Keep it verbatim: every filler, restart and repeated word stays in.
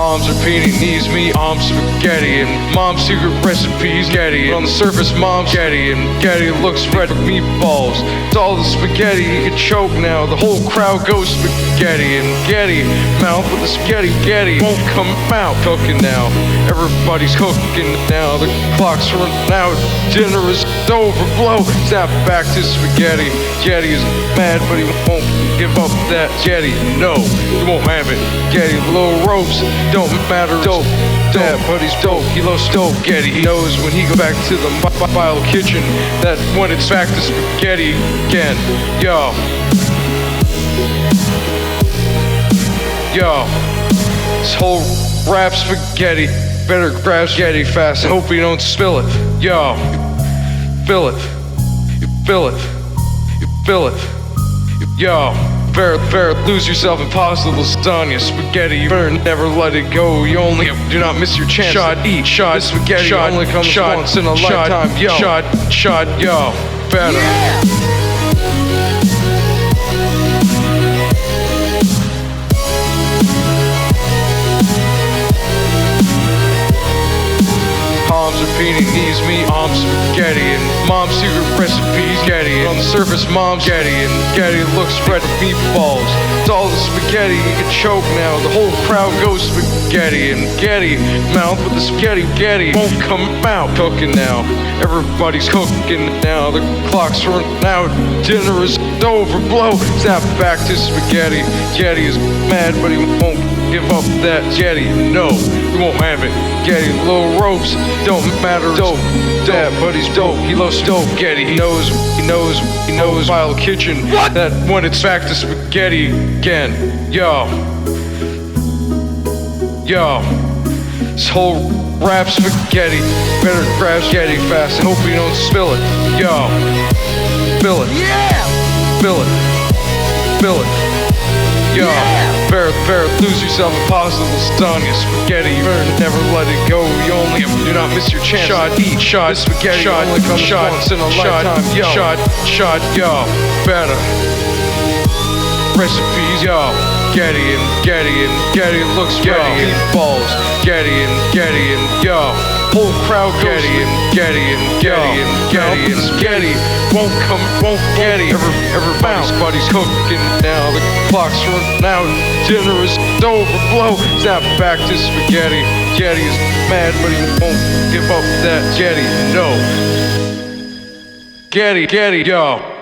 Mom's repeating needs me, I'm spaghetti, and mom's secret recipes Getty. On the surface, mom's Getty, and Getty looks red with meatballs. It's all the spaghetti, he can choke now. The whole crowd goes spaghetti, and Getty mouth with the spaghetti Getty won't come out. Cooking now, everybody's cooking now. The clock's running out, dinner is over. Blow, snap back to spaghetti. Getty is mad, but he won't give up that Getty. No, he won't have it. Getty, little ropes don't matter. Dope, that but he's dope. He loves dope. Getty, he knows when he go back to the mobile kitchen that when it's back to spaghetti again. Yo, yo, this whole rap spaghetti. Better grab spaghetti fast and hope you don't spill it. Yo, fill it, you fill it, you fill it. Yo, better, better lose yourself in pasta, lasagna, spaghetti. You better never let it go. You only do not miss your chance. Shot, eat, shot, this spaghetti shot, only comes shot, once in a shot, lifetime. Yo, shot, shot, yo, better. Yeah. Mom's repeating needs me, I'm spaghetti, and mom's secret recipes Getty. On the surface, mom's Getty, and Getty looks red with meatballs. It's all the spaghetti, he can choke now. The whole crowd goes spaghetti, and Getty mouth with the spaghetti Getty won't come out. Cooking now, everybody's cooking now. The clock's running out, dinner is over. Blow, snap back to spaghetti. Getty is mad, but he won't give up that Getty. No, he won't have it. Getty, little ropes don't matter. Dope, that but he's dope. He loves dope. Getty, he knows, he knows, he knows. Mile kitchen. What? That when it's back to spaghetti again. Yo, yo, this whole rap spaghetti. Better grab spaghetti fast and hope you don't spill it. Yo, fill it. Yeah. Fill it. Fill it. Yo, yeah. better, better lose yourself in pasta, lasagna, spaghetti. You better never let it go. You only do not miss your chance. Shot, eat, shot, spaghetti. Shot, only comes shot, once in a shot, lifetime. Yo, shot, shot, yo, better recipes, yo. Getty and Getty and Getty looks yo. Getty and balls. Getty and Getty and yo. Whole crowd Getty and Getty and Getty and Getty and Getty won't come, won't Getty. Every, everybody's buddy's cooking now. The clock's running out, dinner is over. Blow, snap back to spaghetti. Getty is mad, but he won't give up that Getty. No, Getty, Getty, yo.